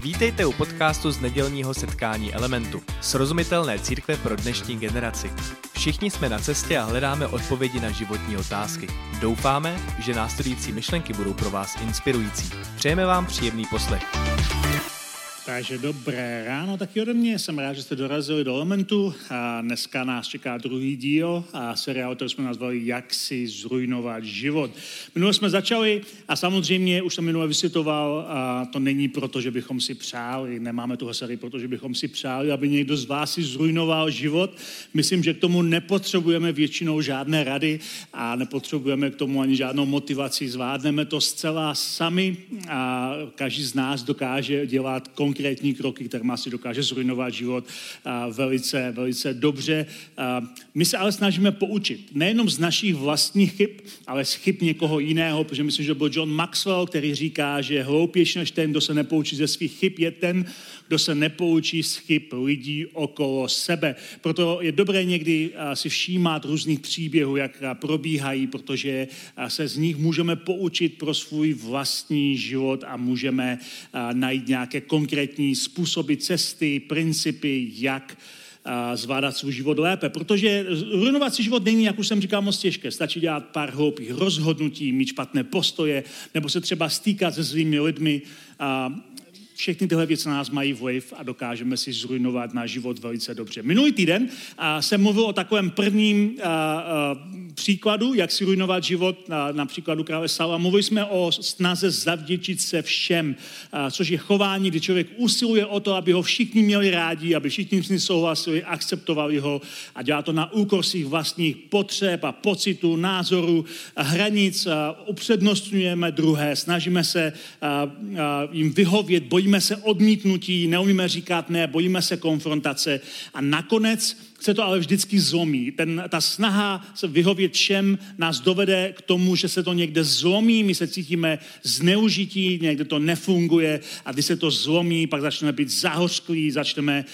Vítejte u podcastu z nedělního setkání Elementu, srozumitelné církve pro dnešní generaci. Všichni jsme na cestě a hledáme odpovědi na životní otázky. Doufáme, že následující myšlenky budou pro vás inspirující. Přejeme vám příjemný poslech. Takže dobré ráno taky ode mě. Jsem rád, že jste dorazili do Elementu. A dneska nás čeká druhý díl a seriál, který jsme nazvali Jak si zrujnovat život. Minule jsme začali a samozřejmě, už jsem minule vysvětloval, a to není proto, že bychom si přáli, nemáme tuhle sérii, protože bychom si přáli, aby někdo z vás si zrujnoval život. Myslím, že k tomu nepotřebujeme většinou žádné rady a nepotřebujeme k tomu ani žádnou motivaci. Zvládneme to zcela sami a každý z nás dokáže dělat konkrétní kroky, kterými si dokáže zrujnovat život velice, velice dobře. My se ale snažíme poučit nejenom z našich vlastních chyb, ale z chyb někoho jiného, protože myslím, že byl John Maxwell, který říká, že hloupější než ten, kdo se nepoučí ze svých chyb, je ten, kdo se nepoučí z chyb lidí okolo sebe. Proto je dobré někdy si všímat různých příběhů, jak probíhají, protože se z nich můžeme poučit pro svůj vlastní život a můžeme najít nějaké konkrétní způsoby, cesty, principy, jak zvládat svůj život lépe. Protože ruinovat si život není, jak už jsem říkal, moc těžké. Stačí dělat pár hloupých rozhodnutí, mít špatné postoje, nebo se třeba stýkat se zlými lidmi. Všechny tyhle věci na nás mají vliv a dokážeme si zrujnovat náš život velice dobře. Minulý týden jsem mluvil o takovém prvním příkladu, jak si ruinovat život, na příkladu krále Saula. Mluvili jsme o snaze zavděčit se všem, což je chování, kdy člověk usiluje o to, aby ho všichni měli rádi, aby všichni s ním souhlasili, akceptovali ho a dělá to na úkor svých vlastních potřeb a pocitů, názorů, hranic. Upřednostňujeme druhé, snažíme se jim vyhovět, bojíme se odmítnutí, neumíme říkat ne, bojíme se konfrontace a nakonec se to ale vždycky zlomí. Ta snaha se vyhovět všem nás dovede k tomu, že se to někde zlomí, my se cítíme zneužití, někde to nefunguje a když se to zlomí, pak začneme být zahořklí, začneme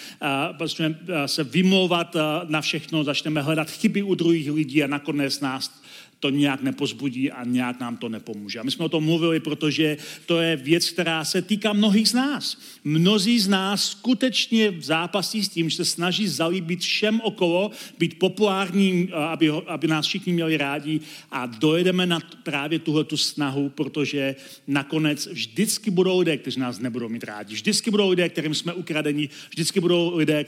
se vymlouvat na všechno, začneme hledat chyby u druhých lidí a nakonec nás to nějak nepozbudí a nějak nám to nepomůže. A my jsme o tom mluvili, protože to je věc, která se týká mnohých z nás. Mnozí z nás skutečně zápasí s tím, že se snaží zalíbit všem okolo, být populární, aby nás všichni měli rádi a dojedeme na právě tuhletu snahu, protože nakonec vždycky budou lidé, kteří nás nebudou mít rádi. Vždycky budou lidé, kterým jsme ukradeni, vždycky budou lidé,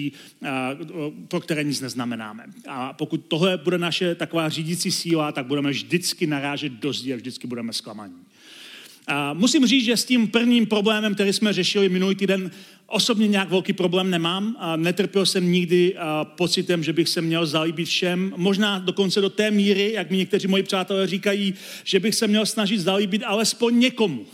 pro které nic neznamenáme. A pokud tohle bude naše taková řídící síla, tak budeme vždycky narážet do zdi a vždycky budeme zklamaní. A musím říct, že s tím prvním problémem, který jsme řešili minulý týden, osobně nějak velký problém nemám. A netrpěl jsem nikdy pocitem, že bych se měl zalíbit všem. Možná dokonce do té míry, jak mi někteří moji přátelé říkají, že bych se měl snažit zalíbit alespoň někomu.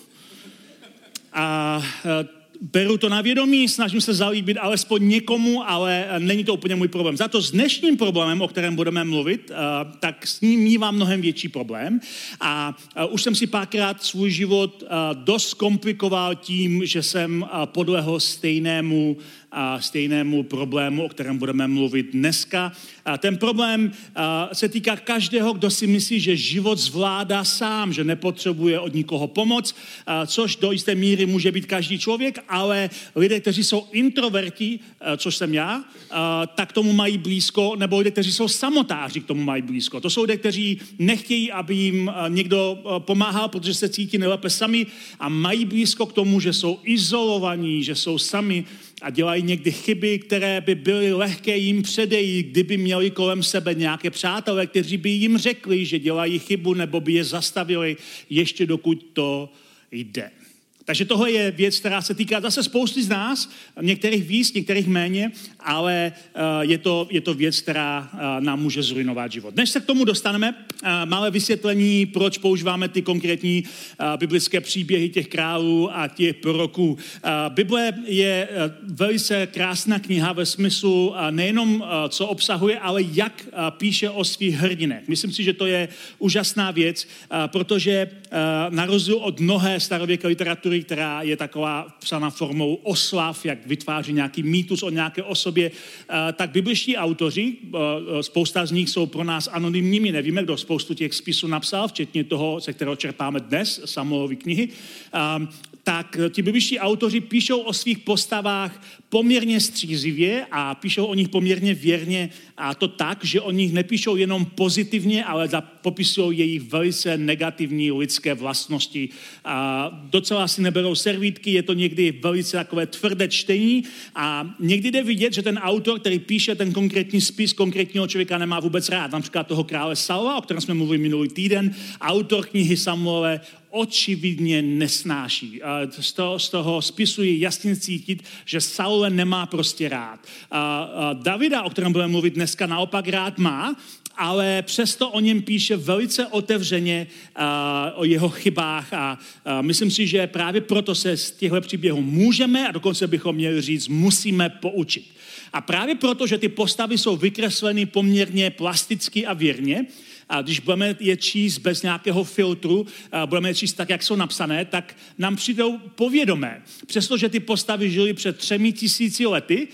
A beru to na vědomí, snažím se zalíbit alespoň někomu, ale není to úplně můj problém. Za to s dnešním problémem, o kterém budeme mluvit, tak s ním mívám mnohem větší problém. A už jsem si párkrát svůj život dost komplikoval tím, že jsem podlehl stejnému problému, o kterém budeme mluvit dneska. Ten problém se týká každého, kdo si myslí, že život zvládá sám, že nepotřebuje od nikoho pomoc, což do jisté míry může být každý člověk, ale lidé, kteří jsou introverti, což jsem já, tak tomu mají blízko, nebo lidé, kteří jsou samotáři, k tomu mají blízko. To jsou lidé, kteří nechtějí, aby jim někdo pomáhal, protože se cítí nejlépe sami a mají blízko k tomu, že jsou izolovaní, že jsou sami a dělají někdy chyby, které by byly lehké jim předejít, kdyby měli kolem sebe nějaké přátelé, kteří by jim řekli, že dělají chybu, nebo by je zastavili ještě dokud to jde. Takže tohle je věc, která se týká zase spousty z nás, některých víc, některých méně, ale je to věc, která nám může zrujnovat život. Než se k tomu dostaneme, malé vysvětlení, proč používáme ty konkrétní biblické příběhy těch králů a těch proroků. Bible je velice krásná kniha ve smyslu nejenom, co obsahuje, ale jak píše o svých hrdinech. Myslím si, že to je úžasná věc, protože na rozdíl od mnohé starověké literatury Biblii, která je taková psaná formou oslav, jak vytváří nějaký mýtus o nějaké osobě, tak bibličtí autoři, spousta z nich jsou pro nás anonymními, nevíme, kdo spoustu těch spisů napsal, včetně toho, ze kterého čerpáme dnes, Samuelovy knihy, tak ti bibličtí autoři píšou o svých postavách poměrně střízivě a píšou o nich poměrně věrně, a to tak, že o nich nepíšou jenom pozitivně, ale popisují jejich velice negativní lidské vlastnosti. A docela si neberou servítky, je to někdy velice takové tvrdé čtení a někdy jde vidět, že ten autor, který píše ten konkrétní spis konkrétního člověka, nemá vůbec rád. Například toho krále Saula, o kterém jsme mluvili minulý týden, autor knihy Samuele očividně nesnáší. Z toho spisu je jasně cítit, že Saule nemá prostě rád. Davida, o kterém budeme mluvit dneska, naopak rád má, ale přesto o něm píše velice otevřeně o jeho chybách a myslím si, že právě proto se z těchto příběhů můžeme a dokonce bychom měli říct, musíme poučit. A právě proto, že ty postavy jsou vykresleny poměrně plasticky a věrně, a když budeme je číst bez nějakého filtru, budeme je číst tak, jak jsou napsané, tak nám přijdou povědomé. Přestože ty postavy žily před 3000 lety,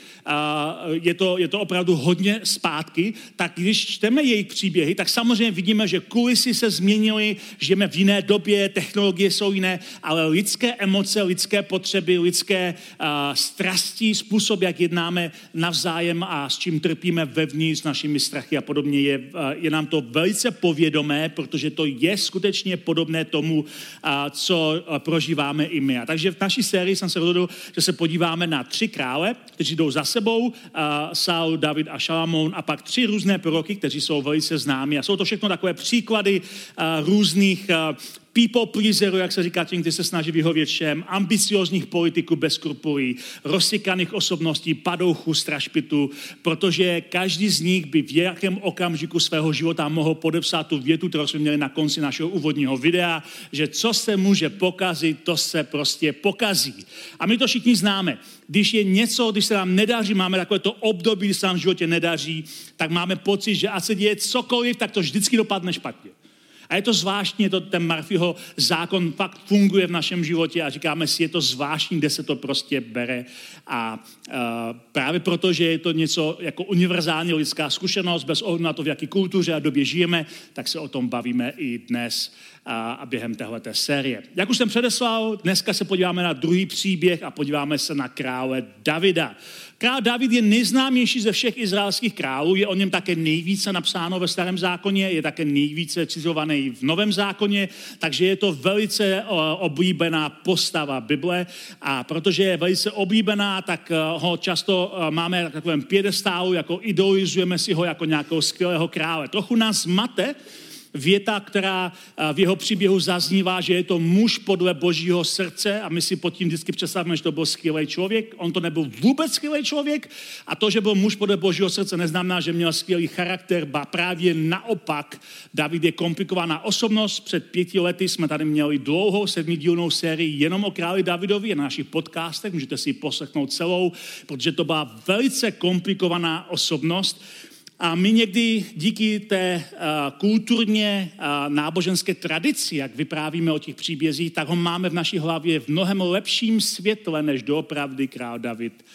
je to opravdu hodně zpátky, tak když čteme jejich příběhy, tak samozřejmě vidíme, že kulisy se změnily, žijeme v jiné době, technologie jsou jiné, ale lidské emoce, lidské potřeby, lidské strasti, způsob, jak jednáme navzájem a s čím trpíme vevnitř, s našimi strachy a podobně, je nám to velice povědomé, protože to je skutečně podobné tomu, co prožíváme i my. A takže v naší sérii jsem se rozhodl, že se podíváme na 3 krále, kteří jdou za sebou, Saul, David a Šalamoun, a pak 3 různé proroky, kteří jsou velice známí. A jsou to všechno takové příklady různých people pleaserů, jak se říká tím, kteří se snaží vyhovět všem, ambiciózních politiků bez skrupulí, rozsykaných osobností, padouchů, strašpitů, protože každý z nich by v jakém okamžiku svého života mohl podepsat tu větu, kterou jsme měli na konci našeho úvodního videa, že co se může pokazit, to se prostě pokazí. A my to všichni známe. Když je něco, když se nám nedaří, máme takové to období, kdy se nám v životě nedaří, tak máme pocit, že ať se děje cokoliv, tak to vždycky dopadne špatně. A je to zvláštní, ten Murphyho zákon fakt funguje v našem životě a říkáme si, je to zvláštní, kde se to prostě bere. A právě proto, že je to něco jako univerzální lidská zkušenost, bez ohledu na to, v jaké kultuře a době žijeme, tak se o tom bavíme i dnes a během téhleté série. Jak už jsem předeslal, dneska se podíváme na druhý příběh a podíváme se na krále Davida. Král David je nejznámější ze všech izraelských králů, je o něm také nejvíce napsáno ve Starém zákoně, je také nejvíce citovaný v Novém zákoně, takže je to velice oblíbená postava Bible a protože je velice oblíbená, tak ho často máme na takovém piedestálu, jako idolizujeme si ho jako nějakého skvělého krále. Trochu nás mate věta, která v jeho příběhu zaznívá, že je to muž podle Božího srdce a my si pod tím vždycky představíme, že to byl skvělý člověk. On to nebyl vůbec skvělý člověk a to, že byl muž podle Božího srdce, neznamená, že měl skvělý charakter, ba právě naopak. David je komplikovaná osobnost. Před 5 lety jsme tady měli dlouhou 7dílnou sérii jenom o králi Davidovi na našich podcastech, můžete si ji poslechnout celou, protože to byla velice komplikovaná osobnost. A my někdy díky té kulturně náboženské tradici, jak vyprávíme o těch příbězích, tak ho máme v naší hlavě v mnohem lepším světle, než doopravdy král David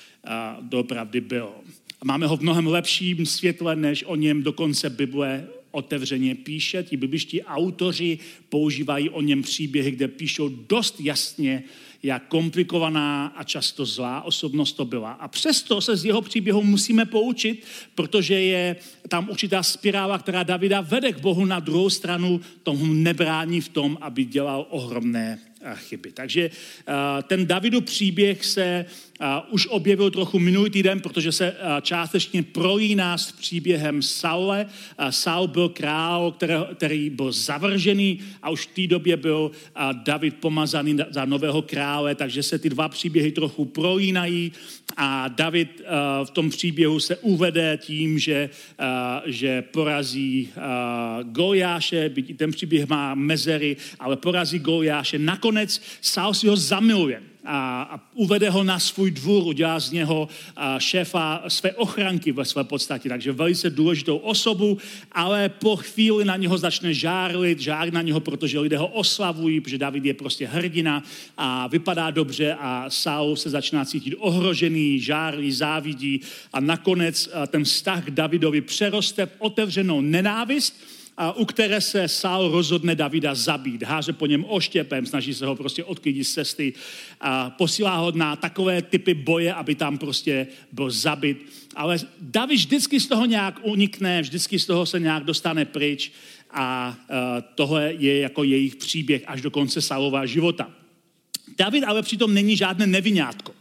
doopravdy byl. A máme ho v mnohem lepším světle, než o něm dokonce Bible otevřeně píše. Ti bibličtí autoři používají o něm příběhy, kde píšou dost jasně, jak komplikovaná a často zlá osobnost to byla. A přesto se z jeho příběhu musíme poučit, protože je tam určitá spirála, která Davida vede k Bohu, na druhou stranu tomu nebrání v tom, aby dělal ohromné chyby. Takže ten Davidův příběh se už objevil trochu minulý týden, protože se částečně prolíná s příběhem Saule. Saul byl král, který byl zavržený a už v té době byl David pomazaný za nového krále, takže se ty dva příběhy trochu prolínají a David v tom příběhu se uvede tím, že porazí Goliáše, byť ten příběh má mezery, ale porazí Goliáše. Nakonec nakonec Saul si ho zamiluje a uvede ho na svůj dvůr, udělá z něho šéfa své ochranky ve své podstatě, takže velice důležitou osobu, ale po chvíli na něho začne žárit na něho, protože lidé ho oslavují, protože David je prostě hrdina a vypadá dobře a Saul se začíná cítit ohrožený, žárlí, závidí a nakonec ten vztah k Davidovi přeroste v otevřenou nenávist, u které se Saul rozhodne Davida zabít. Háže po něm oštěpem, snaží se ho prostě odklidit z cesty a posílá ho na takové typy boje, aby tam prostě byl zabit. Ale David vždycky z toho nějak unikne, vždycky z toho se nějak dostane pryč a tohle je jako jejich příběh až do konce Saulova života. David ale přitom není žádné nevinátko.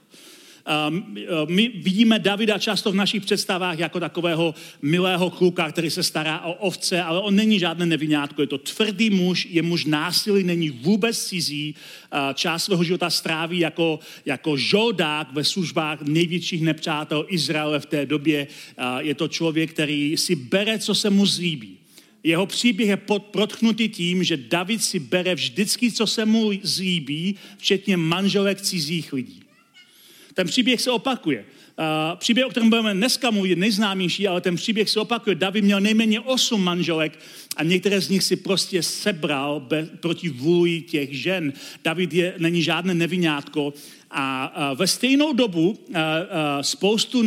My vidíme Davida často v našich představách jako takového milého kluka, který se stará o ovce, ale on není žádné nevinátko, je to tvrdý muž, je muž násilný, není vůbec cizí, část svého života stráví jako žoldák ve službách největších nepřátel Izraele v té době. Je to člověk, který si bere, co se mu zlíbí. Jeho příběh je protchnutý tím, že David si bere vždycky, co se mu zlíbí, včetně manželek cizích lidí. Ten příběh se opakuje. Příběh, o kterém budeme dneska mluvit, není, ale ten příběh se opakuje. David měl nejméně 8 manželek a některé z nich si prostě sebral proti vůli těch žen. David není žádné nevinátko a ve stejnou dobu spoustu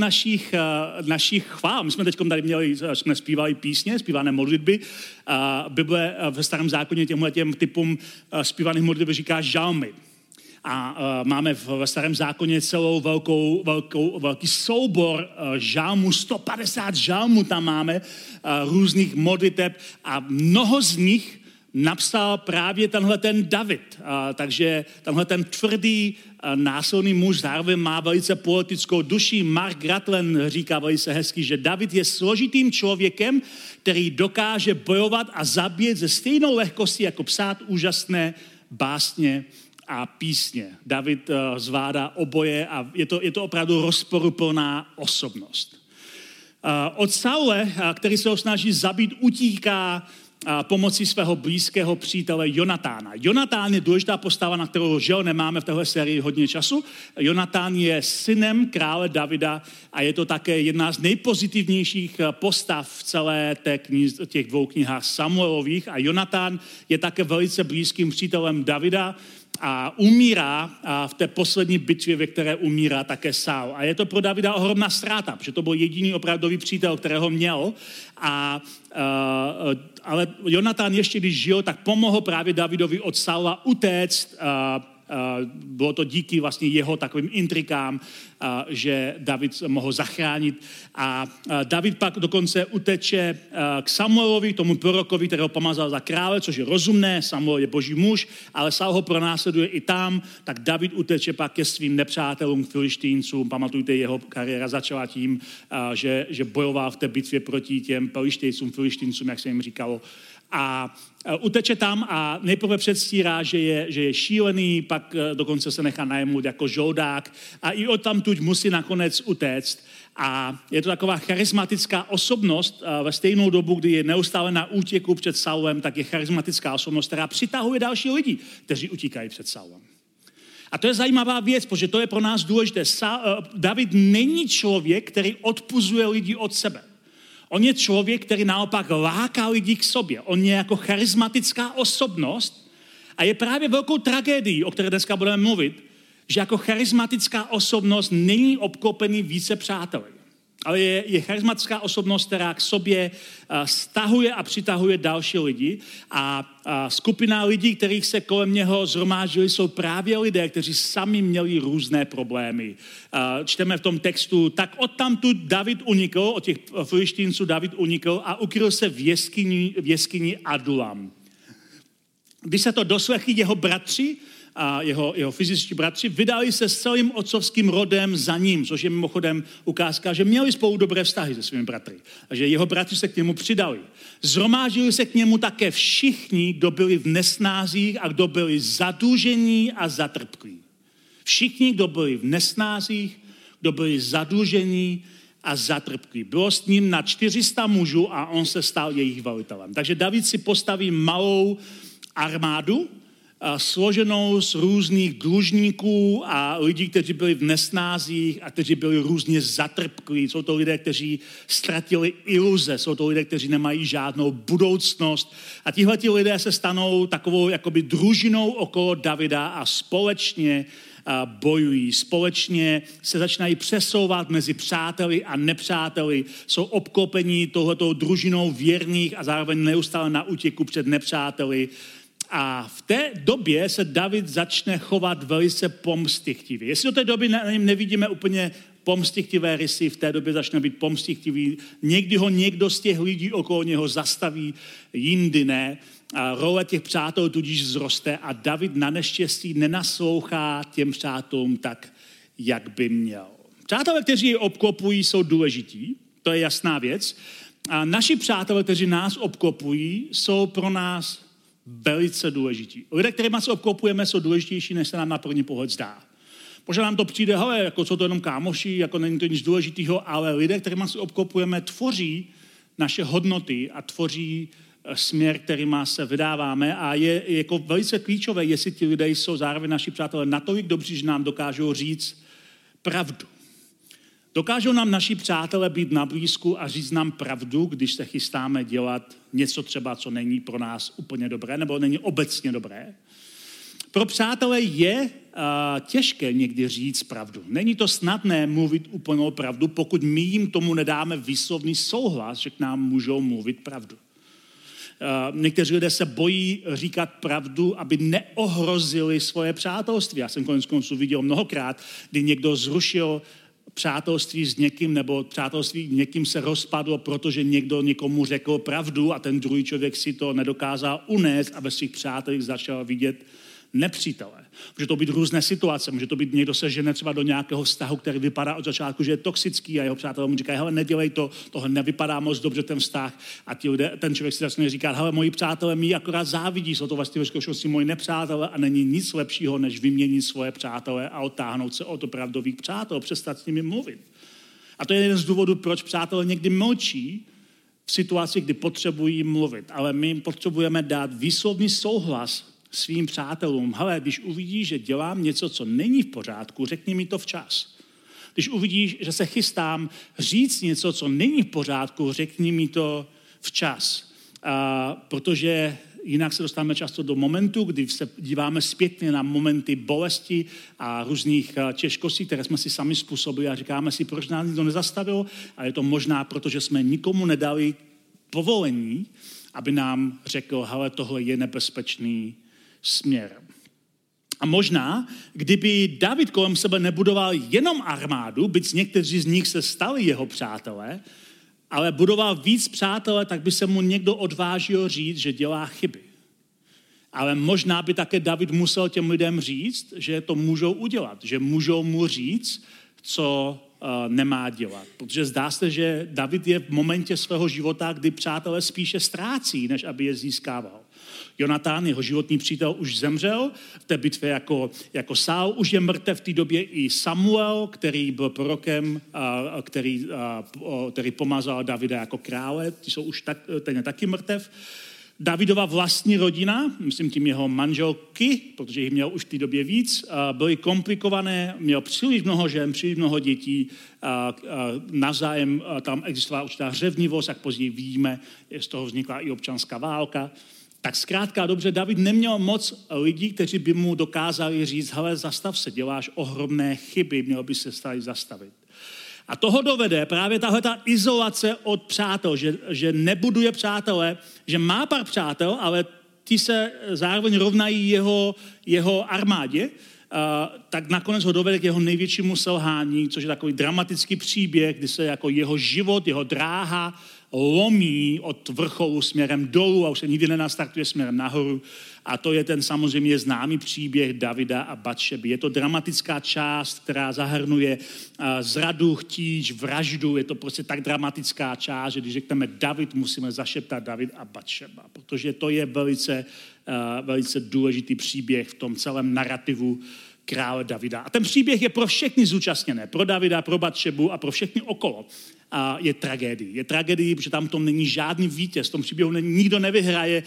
našich chvál, my jsme teď tady jsme zpívali písně, zpívané modlitby, Bible ve Starém zákoně těm typům zpívaných modlitby říká žalmy. A máme ve Starém zákoně celou velký soubor žalmů, 150 žalmů tam máme, různých modliteb a mnoho z nich napsal právě tenhle ten David. Takže tenhle ten tvrdý, násilný muž zároveň má velice politickou duši. Mark Ratlen říká velice hezky, že David je složitým člověkem, který dokáže bojovat a zabít ze stejnou lehkostí, jako psát úžasné básně a písně. David zvládá oboje a je to opravdu rozporuplná osobnost. Od Saule, který se ho snaží zabít, utíká pomocí svého blízkého přítele Jonatána. Jonatán je důležitá postava, na kterou nemáme v téhle sérii hodně času. Jonatán je synem krále Davida a je to také jedna z nejpozitivnějších postav v celé těch 2 knihách Samuelových a Jonatán je také velice blízkým přítelem Davida a umírá v té poslední bitvě, ve které umírá také Saul. A je to pro Davida ohromná ztráta, protože to byl jediný opravdový přítel, kterého měl. Ale Jonatán ještě, když žil, tak pomohl právě Davidovi od Saula utéct. Bylo to díky vlastně jeho takovým intrikám, že David mohl zachránit. A David pak dokonce uteče k Samuelovi, tomu prorokovi, kterého pomazal za krále, což je rozumné, Samuel je boží muž, ale Saul ho pronásleduje i tam, tak David uteče pak ke svým nepřátelům, Filištíncům. Pamatujte, jeho kariéra začala tím, že bojoval v té bitvě proti těm Filištíncům, jak se jim říkalo. A uteče tam a nejprve předstírá, že je šílený, pak dokonce se nechá najmout jako žoldák a i odtamtud musí nakonec utéct. A je to taková charismatická osobnost ve stejnou dobu, kdy je neustále na útěku před Saulem, tak je charismatická osobnost, která přitahuje další lidi, kteří utíkají před Saulem. A to je zajímavá věc, protože to je pro nás důležité. David není člověk, který odpuzuje lidi od sebe. On je člověk, který naopak láká lidi k sobě. On je jako charismatická osobnost a je právě velkou tragédií, o které dneska budeme mluvit, že jako charismatická osobnost není obklopený více přáteli. Ale je charismatická osobnost, která k sobě stahuje a přitahuje další lidi a skupina lidí, kterých se kolem něho zhromáždili, jsou právě lidé, kteří sami měli různé problémy. Čteme v tom textu, tak odtamtud David unikl, od těch Filištínců David unikl a ukryl se v jeskyni Adulam. Když se to doslechli jeho bratři, a jeho fyzičtí bratři, vydali se s celým otcovským rodem za ním, což je mimochodem ukázka, že měli spolu dobré vztahy se svými bratry. A že jeho bratři se k němu přidali. Zhromáždili se k němu také všichni, kdo byli v nesnázích a kdo byli zadlužení a zatrpklí. Všichni, kdo byli v nesnázích, kdo byli zadlužení a zatrpklí. Bylo s ním na 400 mužů a on se stal jejich velitelem. Takže David si postaví malou armádu, složenou z různých dlužníků a lidí, kteří byli v nesnázích a kteří byli různě zatrpklí. Jsou to lidé, kteří ztratili iluze, jsou to lidé, kteří nemají žádnou budoucnost. A tihleti lidé se stanou takovou jakoby družinou okolo Davida a společně bojují, společně se začínají přesouvat mezi přáteli a nepřáteli, jsou obklopeni touhletou družinou věrných a zároveň neustále na útěku před nepřáteli. A v té době se David začne chovat velice pomstychtivě. Jestli do té doby nevidíme úplně pomstychtivé rysy, v té době začne být pomstychtivý. Někdy ho někdo z těch lidí okolo něho zastaví, jindy ne. A role těch přátel tudíž vzroste a David na neštěstí nenaslouchá těm přátelům tak, jak by měl. Přátelé, kteří je obklopují, jsou důležití, to je jasná věc. A naši přátelé, kteří nás obklopují, jsou pro nás velice důležití. Lidé, kterými se obklopujeme, jsou důležitější, než se nám na první pohled zdá. Možná nám to přijde, hele, jako jsou to jenom kámoši, jako není to nic důležitého, ale lidé, kterými se obklopujeme, tvoří naše hodnoty a tvoří směr, kterým se vydáváme a je jako velice klíčové, jestli ti lidé jsou zároveň naši přátelé natolik dobří, že nám dokážou říct pravdu. Dokážou nám naši přátelé být na blízku a říct nám pravdu, když se chystáme dělat něco třeba, co není pro nás úplně dobré, nebo není obecně dobré. Pro přátelé je těžké někdy říct pravdu. Není to snadné mluvit úplnou pravdu, pokud my jim tomu nedáme výslovný souhlas, že k nám můžou mluvit pravdu. Někteří lidé se bojí říkat pravdu, aby neohrozili svoje přátelství. Já jsem konec konců viděl mnohokrát, kdy někdo zrušil přátelství s někým, nebo přátelství někým se rozpadlo, protože někdo někomu řekl pravdu a ten druhý člověk si to nedokázal unést a ve svých přátelích začal vidět nepřítele. Může to být různé situace, může to být někdo se žene třeba do nějakého vztahu, který vypadá od začátku, že je toxický a jeho přátelé mu říkají, hele, nedělej to, tohle nevypadá moc dobře ten vztah a ten člověk si začne říkat, hele, moji přátelé mi akorát závidí, jsou to vlastně ve skutečnosti moji nepřátelé a není nic lepšího, než vyměnit svoje přátelé a odtáhnout se od opravdových přátel, přestat s nimi mluvit. A to je jeden z důvodů, proč přátelé někdy mlčí v situaci, kdy potřebují mluvit, ale my potřebujeme dát výslovný souhlas svým přátelům, hele, když uvidíš, že dělám něco, co není v pořádku, řekni mi to včas. Když uvidíš, že se chystám říct něco, co není v pořádku, řekni mi to včas. Protože jinak se dostáváme často do momentu, kdy se díváme zpětně na momenty bolesti a různých těžkostí, které jsme si sami způsobili a říkáme si, proč nás nikdo nezastavil, a je to možná, protože jsme nikomu nedali povolení, aby nám řekl, hele, tohle je nebezpečný směr. A možná, kdyby David kolem sebe nebudoval jenom armádu, byť někteří z nich se stali jeho přátelé, ale budoval víc přátelé, tak by se mu někdo odvážil říct, že dělá chyby. Ale možná by také David musel těm lidem říct, že to můžou udělat, že můžou mu říct, co nemá dělat. Protože zdá se, že David je v momentě svého života, kdy přátelé spíše ztrácí, než aby je získával. Jonatán, jeho životní přítel, už zemřel v té bitvě jako Saul, už je mrtev v té době i Samuel, který byl prorokem, který pomazal Davida jako krále, ty jsou už ten je taky mrtev. Davidova vlastní rodina, myslím tím jeho manželky, protože jich měl už v té době víc, byly komplikované, měl příliš mnoho žen, příliš mnoho dětí, navzájem tam existovala určitá řevnivost, jak později vidíme, z toho vznikla i občanská válka. Tak zkrátka dobře, David neměl moc lidí, kteří by mu dokázali říct, hele, zastav se, děláš ohromné chyby, měl by se tady zastavit. A toho dovede právě tahleta izolace od přátel, že nebuduje přátelé, že má pár přátel, ale ti se zároveň rovnají jeho armádě, tak nakonec ho dovede k jeho největšímu selhání, což je takový dramatický příběh, kdy se jako jeho život, jeho dráha lomí od vrcholu směrem dolů a už se nikdy nenastartuje směrem nahoru. A to je ten samozřejmě známý příběh Davida a Batšeby. Je to dramatická část, která zahrnuje zradu, chtíč, vraždu. Je to prostě tak dramatická část, že když řekneme David, musíme zašeptat David a Batšeba, protože to je velice důležitý příběh v tom celém narrativu krále Davida. A ten příběh je pro všechny zúčastněné, pro Davida, pro Batšebu a pro všechny okolo. A je tragédii. Je tragédii, protože tam tom není žádný vítěz. V tom příběhu nikdo nevyhraje.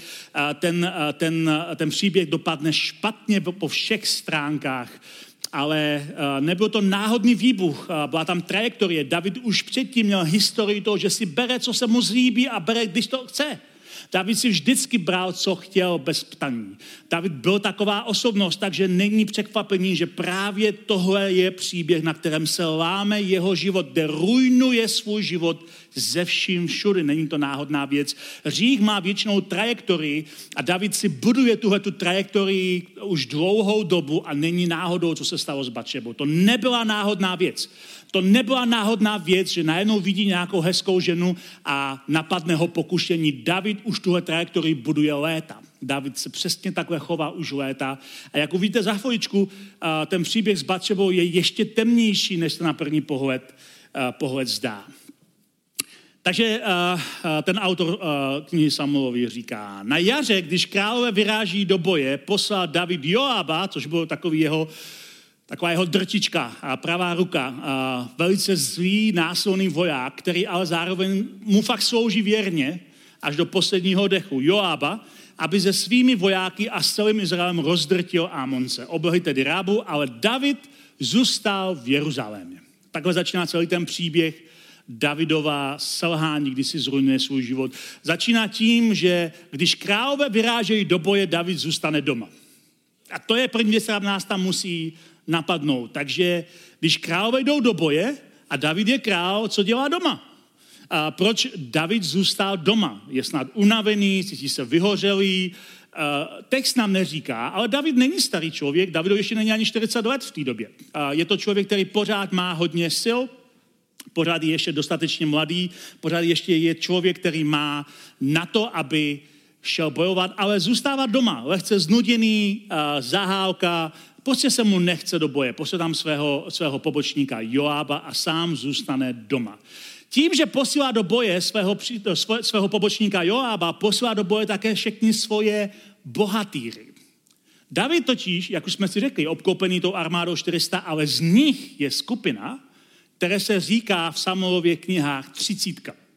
Ten příběh dopadne špatně po všech stránkách. Ale nebyl to náhodný výbuch. Byla tam trajektorie. David už předtím měl historii toho, že si bere, co se mu zlíbí a bere, když to chce. David si vždycky bral, co chtěl bez ptaní. David byl taková osobnost, takže není překvapení, že právě tohle je příběh, na kterém se láme jeho život, kde ruinuje svůj život ze vším všude. Není to náhodná věc. Hřích má většinou trajektorii a David si buduje tuhletu trajektorii už dlouhou dobu a není náhodou, co se stalo s Batšebou. To nebyla náhodná věc. To nebyla náhodná věc, že najednou vidí nějakou hezkou ženu a napadne ho pokušení. David už tuhle trajektorii buduje léta. David se přesně takhle chová už léta. A jak uvidíte za chviličku, ten příběh s Batšebou je ještě temnější, než se na první pohled zdá. Takže ten autor knihy Samuelovi říká, na jaře, když králové vyráží do boje, poslal David Joába, což byl taková jeho drtička a pravá ruka, velice zlý, násilný voják, který ale zároveň mu fakt slouží věrně až do posledního dechu. Joába, aby se svými vojáky a s celým Izraelem rozdrtil Amonce. Oblehli tedy Rábu, ale David zůstal v Jeruzalémě. Takhle začíná celý ten příběh Davidova selhání, kdy si zruinuje svůj život. Začíná tím, že když králové vyrážejí do boje, David zůstane doma. A to je první věc, která nás tam musí napadnout. Takže když králové jdou do boje a David je král, co dělá doma? A proč David zůstal doma? Je snad unavený, cítí se vyhořelý. Text nám neříká, ale David není starý člověk, Davidovi ještě není ani 40 let v té době. Je to člověk, který pořád má hodně sil, pořád je ještě dostatečně mladý, pořád ještě je člověk, který má na to, aby šel bojovat, ale zůstává doma, lehce znuděný, zahálka, prostě se mu nechce do boje, pošle tam svého pobočníka Joába a sám zůstane doma. Tím, že posílá do boje svého pobočníka Joába, posílá do boje také všechny svoje bohatýry. David totiž, jak už jsme si řekli, obklopený tou armádou 400, ale z nich je skupina, které se říká v Samuelově knihách 30.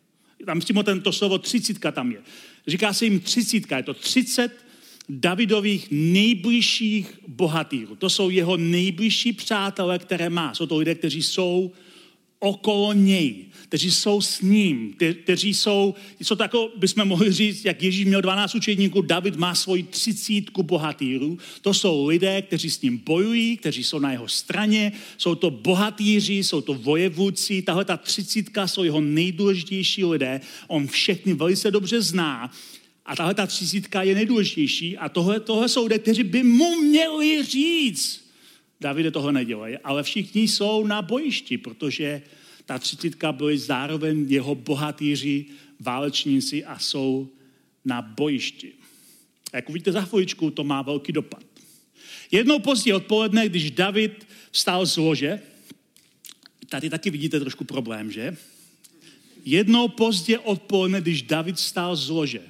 Tam přímo to slovo 30 tam je. Říká se jim 30, je to 30 Davidových nejbližších bohatýrů. To jsou jeho nejbližší přátelé, které má. Jsou to lidé, kteří jsou okolo něj, kteří jsou s ním, kteří jsou to jako bychom mohli říct, jak Ježíš měl 12 učedníků, David má svoji 30 bohatýrů. To jsou lidé, kteří s ním bojují, kteří jsou na jeho straně, jsou to bohatýři, jsou to vojevůdci, tahle ta 30 jsou jeho nejdůležitější lidé, on všechny velice dobře zná a tahle ta 30 je nejdůležitější a tohle jsou lidé, kteří by mu měli říct. Davide toho nedělají, ale všichni jsou na bojišti, protože ta 30 byli zároveň jeho bohatýři, válečníci a jsou na bojišti. A jak uvidíte za chviličku, to má velký dopad. Jednou pozdě odpoledne, když David vstal z lože, tady taky vidíte trošku problém, že? Jednou pozdě odpoledne, když David vstal z lože.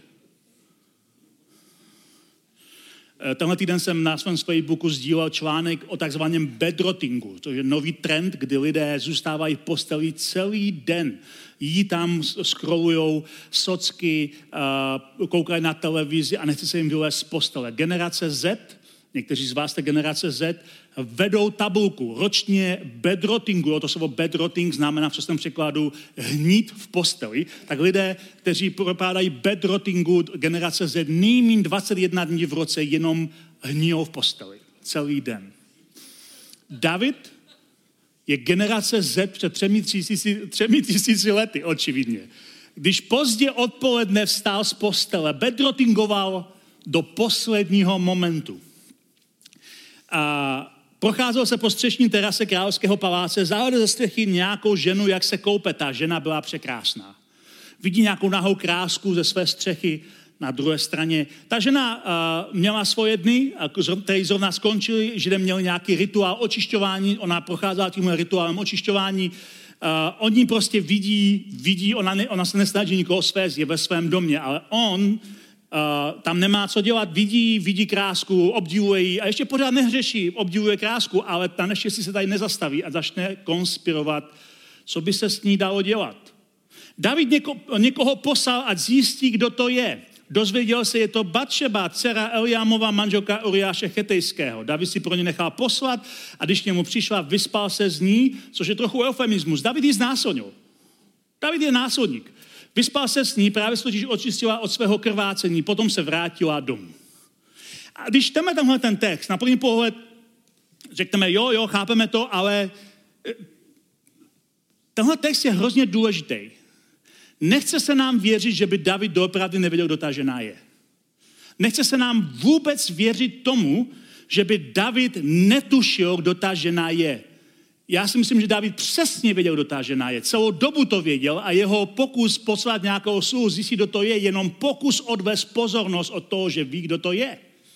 Tenhle týden jsem na svém Facebooku sdílel článek o takzvaném bedrottingu. To je nový trend, kdy lidé zůstávají v posteli celý den. Jí tam, scrollujou socky, koukají na televizi a nechce se jim vylézt z postele. Generace Z, někteří z vás jste generace Z, vedou tabulku ročně bedrottingu. To slovo bedrotting znamená v českém překladu hnít v posteli. Tak lidé, kteří propádají bedrottingu generace Z, nejméně 21 dní v roce jenom hníjou v posteli. Celý den. David je generace Z před 3000 lety, očividně. Když pozdě odpoledne vstál z postele, bedrottingoval do posledního momentu. A procházel se po střešní terase královského paláce, zahledl ze střechy nějakou ženu, jak se koupe. Ta žena byla překrásná. Vidí nějakou nahou krásku ze své střechy na druhé straně. Ta žena měla svoje dny, které zrovna skončily, Židé měli nějaký rituál očišťování, ona procházela tímhle rituálem očišťování. Oni prostě vidí, ona se nesnaží nikoho svést, je ve svém domě, ale on tam nemá co dělat, vidí krásku, obdivuje ji a ještě pořád nehřeší, obdivuje krásku, ale ta neštěstí se tady nezastaví a začne konspirovat, co by se s ní dalo dělat. David někoho poslal, ať zjistí, kdo to je. Dozvěděl se, je to Batšeba, dcera Eliámova, manželka Uriáše Chetejského. David si pro ně nechal poslat a když k němu přišla, vyspal se z ní, což je trochu eufemismus. David ji znásilnil. David je násilník. Vyspal se s ní, právě se totiž očistila od svého krvácení, potom se vrátila domů. A když čteme tenhle ten text, na první pohled řekneme, jo, chápeme to, ale tenhle text je hrozně důležitý. Nechce se nám věřit, že by David doopravdy nevěděl, kdo ta žena je. Nechce se nám vůbec věřit tomu, že by David netušil, kdo ta žena je. Já si myslím, že David přesně věděl, kdo ta žena je. Celou dobu to věděl a jeho pokus poslat nějakou sluhu, zjistit, kdo to je, jenom pokus odvést pozornost od toho, že ví, kdo to je.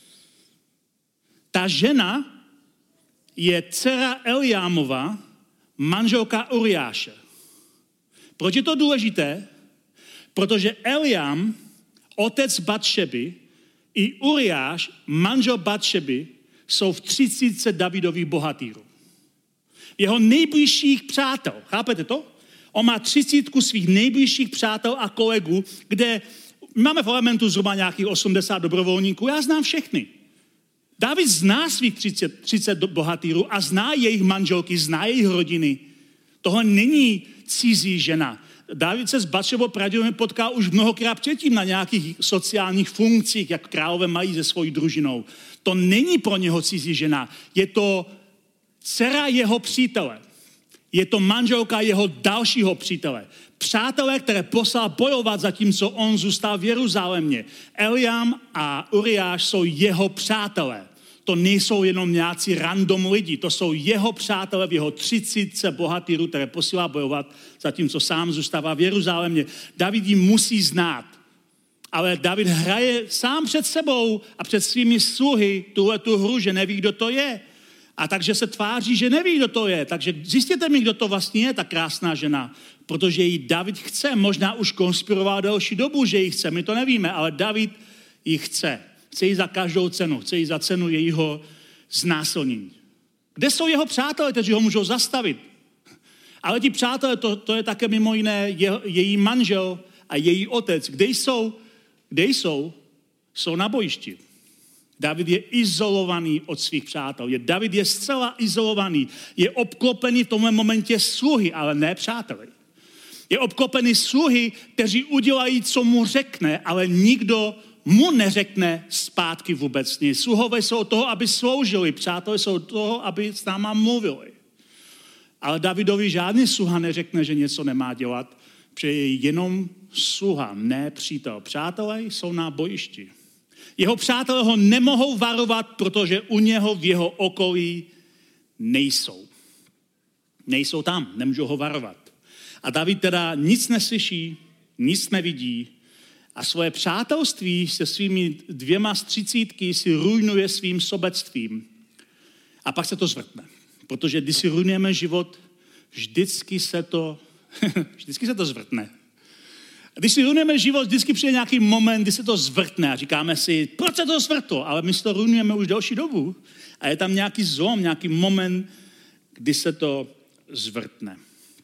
Ta žena je dcera Eliámova, manželka Uriáše. Proč je to důležité? Protože Eliám, otec Batšeby, i Uriáš, manžel Batšeby, jsou v 30 Davidových bohatýrů. Jeho nejbližších přátel, chápete to? On má 30 svých nejbližších přátel a kolegů, kde máme v Elementu zhruba nějakých 80 dobrovolníků, já znám všechny. David zná svých 30 bohatýrů a zná jejich manželky, zná jejich rodiny. Tohle není cizí žena. David se s Batšebou pravděpodobně potkal už mnohokrát předtím na nějakých sociálních funkcích, jak králové mají se svojí družinou. To není pro něho cizí žena. Je to dcera jeho přítele. Je to manželka jeho dalšího přítele. Přátelé, které poslal bojovat, zatímco on zůstal v Jeruzalémě. Eliám a Uriáš jsou jeho přátelé. To nejsou jenom nějací random lidi, to jsou jeho přátelé v jeho 30 bohatýrů, které posílá bojovat, zatímco sám zůstává v Jeruzalémě. David ji musí znát. Ale David hraje sám před sebou a před svými sluhy tuhletu hru, že neví, kdo to je. A takže se tváří, že neví, kdo to je. Takže zjistěte mi, kdo to vlastně je, ta krásná žena. Protože ji David chce. Možná už konspiroval delší dobu, že ji chce. My to nevíme, ale David ji chce. Chce ji za každou cenu. Chce ji za cenu jejího znásilnění. Kde jsou jeho přátelé, kteří ho můžou zastavit? Ale ti přátelé, to je také mimo jiné její manžel a její otec. Kde jsou? Jsou na bojišti. David je izolovaný od svých přátel. David je zcela izolovaný. Je obklopený v tomhle momentě sluhy, ale ne přáteli. Je obklopený sluhy, kteří udělají, co mu řekne, ale nikdo mu neřekne zpátky vůbec nic. Sluhové jsou od toho, aby sloužili. Přátelé jsou od toho, aby s náma mluvili. Ale Davidovi žádný sluha neřekne, že něco nemá dělat, protože je jenom sluha, ne přítel. Přátelé jsou na bojišti. Jeho přátelé ho nemohou varovat, protože u něho v jeho okolí nejsou. Nejsou tam, nemůžou ho varovat. A David teda nic neslyší, nic nevidí a svoje přátelství se svými 230 si ruinuje svým sobectvím. A pak se to zvrtne. Protože když si ruinujeme život, vždycky se to zvrtne. Když si ruinujeme život, vždycky přijde nějaký moment, kdy se to zvrtne a říkáme si, proč se to zvrtlo? Ale my si to ruinujeme už delší dobu a je tam nějaký zlom, nějaký moment, kdy se to zvrtne.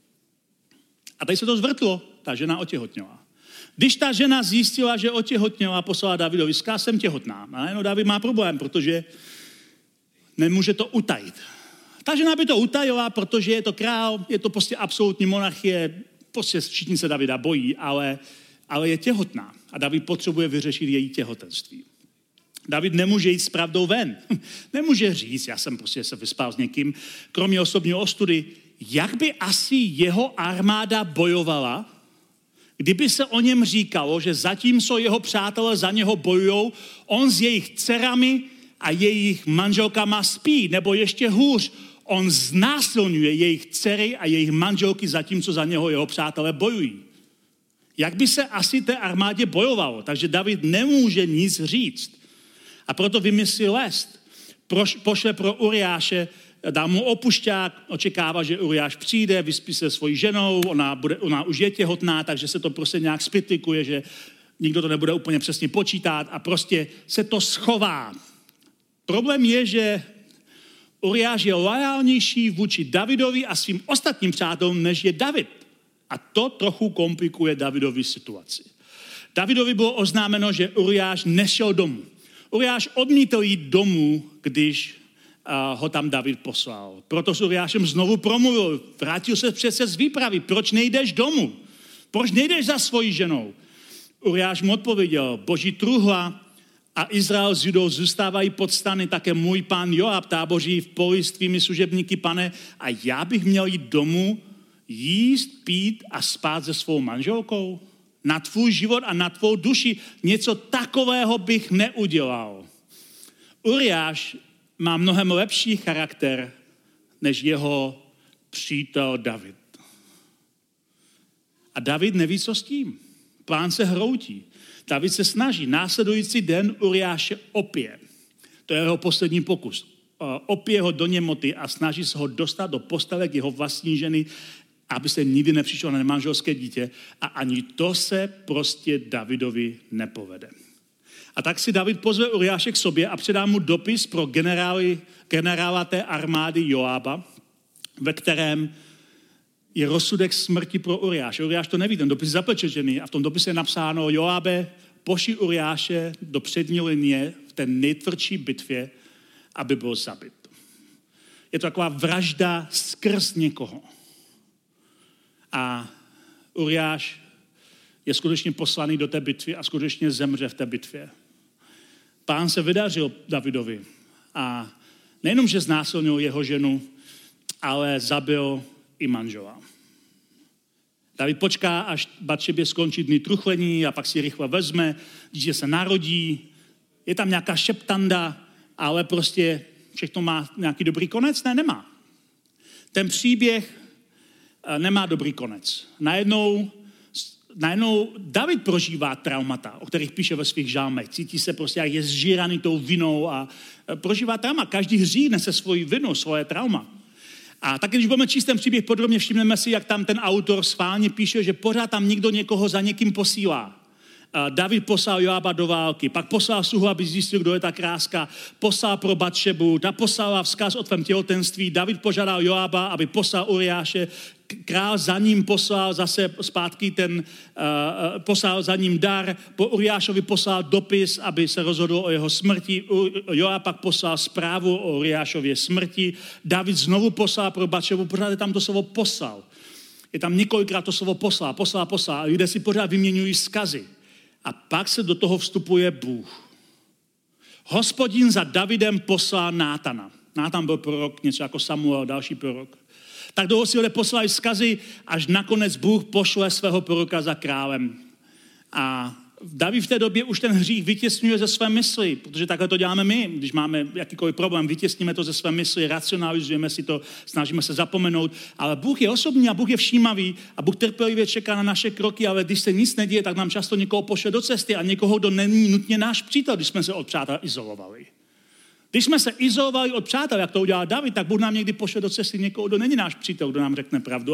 A tady se to zvrtlo, ta žena otěhotněla. Když ta žena zjistila, že otěhotněla, poslala Davidovi vzkaz, jsem těhotná. A najednou David má problém, protože nemůže to utajit. Ta žena by to utajila, protože je to král, je to prostě absolutní monarchie, prostě všichni se Davida bojí, ale je těhotná. A David potřebuje vyřešit její těhotenství. David nemůže jít s pravdou ven. Nemůže říct, já jsem prostě se vyspal s někým, kromě osobní ostudy. Jak by asi jeho armáda bojovala, kdyby se o něm říkalo, že zatímco jeho přátelé za něho bojujou, on s jejich dcerami a jejich manželkama spí, nebo ještě hůř, on znásilňuje jejich dcery a jejich manželky, zatímco za něho jeho přátelé bojují. Jak by se asi té armádě bojovalo? Takže David nemůže nic říct. A proto vymyslí lest. Pošle pro Uriáše, dá mu opušťák, očekává, že Uriáš přijde, vyspí se svojí ženou, ona už je těhotná, takže se to prostě nějak zpytikuje, že nikdo to nebude úplně přesně počítat a prostě se to schová. Problém je, že Uriáš je loajálnější vůči Davidovi a svým ostatním přátelům, než je David. A to trochu komplikuje Davidovi situaci. Davidovi bylo oznámeno, že Uriáš nešel domů. Uriáš odmítl jít domů, když ho tam David poslal. Proto s Uriášem znovu promluvil. Vrátil se přece z výpravy. Proč nejdeš domů? Proč nejdeš za svojí ženou? Uriáš mu odpověděl, Boží truhla a Izrael s Judou zůstávají pod stany, také můj pán Joab táboří v poli s tvými služebníky, pane, a já bych měl jít domů, jíst, pít a spát se svou manželkou? Na tvůj život a na tvou duši něco takového bych neudělal. Uriáš má mnohem lepší charakter, než jeho přítel David. A David neví, co s tím. Plán se hroutí. David se snaží. Následující den Uriáše opije. To je jeho poslední pokus. Opije ho do němoty a snaží se ho dostat do postele k jeho vlastní ženy, aby se nikdy nepřišel na nemanželské dítě. A ani to se prostě Davidovi nepovede. A tak si David pozve Uriáše k sobě a předá mu dopis pro generála té armády Joába, ve kterém je rozsudek smrti pro Uriáše. Uriáš to neví, ten dopis je zapečetěný a v tom dopise je napsáno, Joábe, pošli Uriáše do přední linie v té nejtvrdší bitvě, aby byl zabit. Je to taková vražda skrz někoho. A Uriáš je skutečně poslaný do té bitvy a skutečně zemře v té bitvě. Pán se vydařil Davidovi a nejenom, že znásilnil jeho ženu, ale zabil i manžela. David počká, až Batšebě skončí dny truchlení a pak si rychle vezme, dítě se narodí, je tam nějaká šeptanda, ale prostě všechno má nějaký dobrý konec? Ne, nemá. Ten příběh nemá dobrý konec. Najednou David prožívá traumata, o kterých píše ve svých žálmech. Cítí se prostě, jak je zžíraný tou vinou a prožívá trauma. Každý hřích nese svoji vinu, svoje trauma. A tak, když budeme číst ten příběh podrobně, všimneme si, jak tam ten autor schválně píše, že pořád tam někdo někoho za někým posílá. David poslal Joába do války, pak poslal sluhu, aby zjistil, kdo je ta kráska, poslal pro Batšebu, ta poslala vzkaz o tvém těhotenství, David požádal Joába, aby poslal Uriáše, král za ním poslal zase zpátky poslal za ním dar, po Uriášovi poslal dopis, aby se rozhodl o jeho smrti, Joáb pak poslal zprávu o Uriášově smrti, David znovu poslal pro Batšebu, pořád je tam to slovo poslal. Je tam několikrát to slovo poslal, a lidé si pořád vyměňují vzkazy. A pak se do toho vstupuje Bůh. Hospodin za Davidem poslal Nátana. Nátan byl prorok, něco jako Samuel, další prorok. Tak dlouho si lidé poslali vzkazy, až nakonec Bůh pošle svého proroka za králem. A David v té době už ten hřích vytěsňuje ze své mysli, protože takhle to děláme my, když máme jakýkoliv problém, vytěsníme to ze své mysli, racionalizujeme si to, snažíme se zapomenout, ale Bůh je osobní a Bůh je všímavý a Bůh trpělivě čeká na naše kroky, ale když se nic neděje, tak nám často někoho pošle do cesty a někoho, kdo není nutně náš přítel, když jsme se od přátel izolovali. Když jsme se izolovali od přátel, jak to udělal David, tak Bůh nám někdy pošle do cesty někoho, kdo není náš přítel, kdo nám řekne pravdu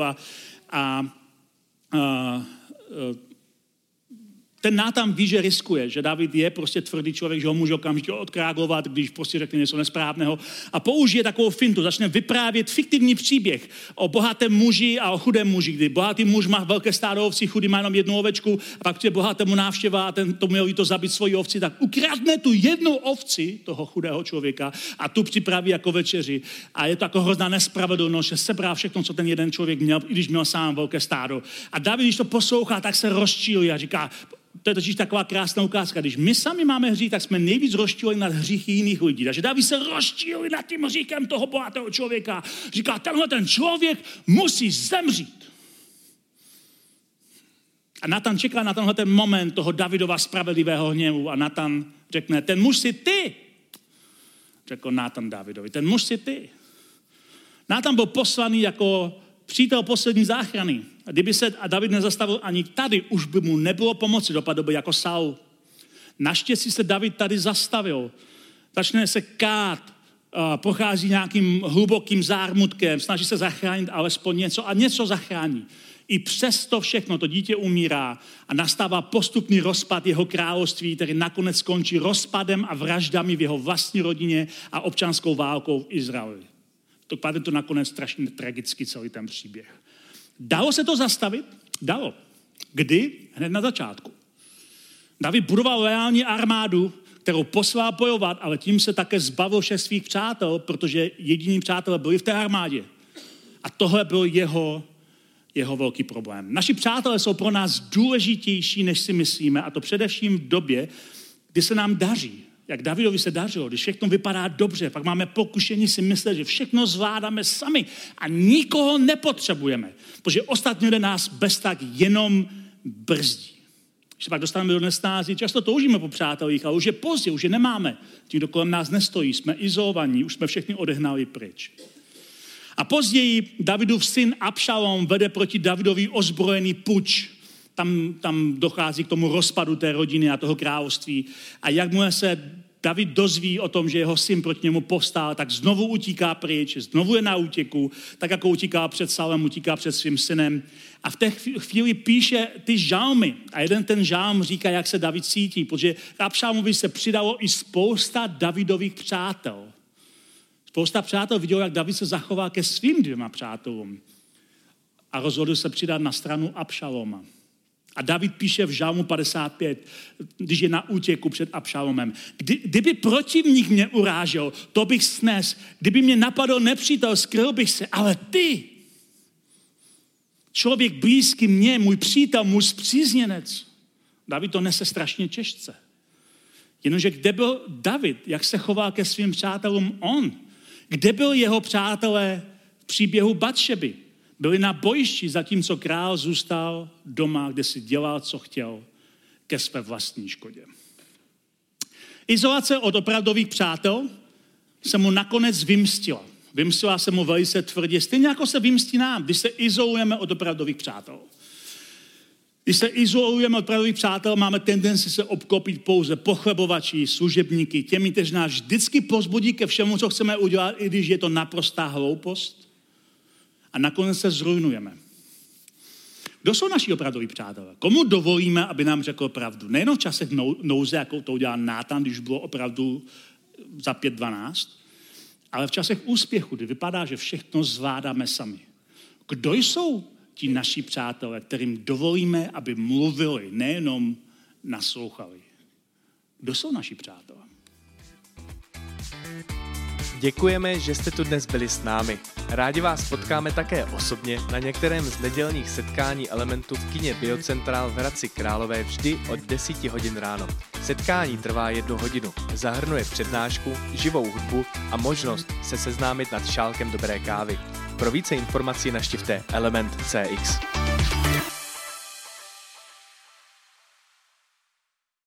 ten Nátan ví, že riskuje, že David je prostě tvrdý člověk, že ho může okamžitě odkrágovat, když prostě řekne něco nesprávného a použije takovou fintu, začne vyprávět fiktivní příběh o bohatém muži a o chudém muži, kdy bohatý muž má velké stádo ovcí, chudý má jenom jednu ovečku a pak přijde bohatému návštěva a ten to měl to zabít svoji ovci, tak ukradne tu jednu ovci toho chudého člověka a tu připraví jako večeři. A je to jako hrozná nespravedlnost, že sebral všechno, co ten jeden člověk měl, i když měl sám velké stádo. A David, když to poslouchá, tak se rozčílí a říká, to je totiž taková krásná ukázka. Když my sami máme hřích, tak jsme nejvíc rozčíleni nad hříchy jiných lidí. Takže David se rozčílí nad tím hříchem toho bohatého člověka. Říká, tenhle ten člověk musí zemřít. A Natan čeká na tenhle ten moment toho Davidova spravedlivého hněvu a Natan řekne, ten muž si ty. Řekl Natan Davidovi, ten muž si ty. Natan byl poslaný jako přítel poslední záchrany. A kdyby se David nezastavil ani tady, už by mu nebylo pomoci, dopadl by jako Saul. Naštěstí se David tady zastavil. Začne se kát, prochází nějakým hlubokým zármutkem, snaží se zachránit alespoň něco a něco zachrání. I přesto všechno to dítě umírá a nastává postupný rozpad jeho království, který nakonec skončí rozpadem a vraždami v jeho vlastní rodině a občanskou válkou v Izraeli. To padne to nakonec strašně tragicky celý ten příběh. Dalo se to zastavit? Dalo. Kdy? Hned na začátku. David budoval loajální armádu, kterou poslal bojovat, ale tím se také zbavil všech svých přátel, protože jediní přátelé byli v té armádě. A tohle byl jeho velký problém. Naši přátelé jsou pro nás důležitější, než si myslíme, a to především v době, kdy se nám daří. Jak Davidovi se dařilo, když všechno vypadá dobře, pak máme pokušení si myslet, že všechno zvládáme sami a nikoho nepotřebujeme, protože ostatní lidé nás bez tak jenom brzdí. Když se pak dostaneme do nesnází, často toužíme po přátelích, ale už je pozdě, už je nemáme. Ti, kdo kolem nás nestojí, jsme izolovaní, už jsme všechny odehnali pryč. A později Davidův syn Abšalom vede proti Davidovi ozbrojený puč. Tam dochází k tomu rozpadu té rodiny a toho království. A jakmile se David dozví o tom, že jeho syn proti němu povstal, tak znovu utíká pryč, znovu je na útěku, tak jako utíká před Saulem, utíká před svým synem. A v té chvíli píše ty žalmy. A jeden ten žalm říká, jak se David cítí, protože k Abšalomovi se přidalo i spousta Davidových přátel. Spousta přátel vidělo, jak David se zachoval ke svým 2 přátelům. A rozhodl se přidat na stranu Abšaloma. A David píše v žalmu 55, když je na útěku před Abšalomem. Kdyby protivník mě urážel, to bych snes. Kdyby mě napadl nepřítel, skryl bych se. Ale ty, člověk blízký mně, můj přítel, můj spřízněnec. David to nese strašně těžce. Jenomže kde byl David? Jak se choval ke svým přátelům on? Kde byl jeho přátelé v příběhu Batšeby? Byli na bojišti, zatímco král zůstal doma, kde si dělal, co chtěl, ke své vlastní škodě. Izolace od opravdových přátel se mu nakonec vymstila. Vymstila se mu velice tvrdě, stejně jako se vymstí nám, když se izolujeme od opravdových přátel. Když se izolujeme od opravdových přátel, máme tendenci se obklopit pouze pochlebovači, služebníky, těmi, kteří nás vždycky povzbudí ke všemu, co chceme udělat, i když je to naprostá hloupost. A nakonec se zrujnujeme. Kdo jsou naši opravdoví přátelé? Komu dovolíme, aby nám řekl pravdu? Nejenom v časech nouze, jako to udělal Nátan, když bylo opravdu za 5:12, ale v časech úspěchu, kdy vypadá, že všechno zvládáme sami. Kdo jsou ti naši přátelé, kterým dovolíme, aby mluvili, nejenom naslouchali? Kdo jsou naši přátelé? Děkujeme, že jste tu dnes byli s námi. Rádi vás potkáme také osobně na některém z nedělních setkání Elementu v kině Biocentral v Hradci Králové vždy od 10 hodin ráno. Setkání trvá 1 hodinu, zahrnuje přednášku, živou hudbu a možnost se seznámit nad šálkem dobré kávy. Pro více informací navštivte Element CX.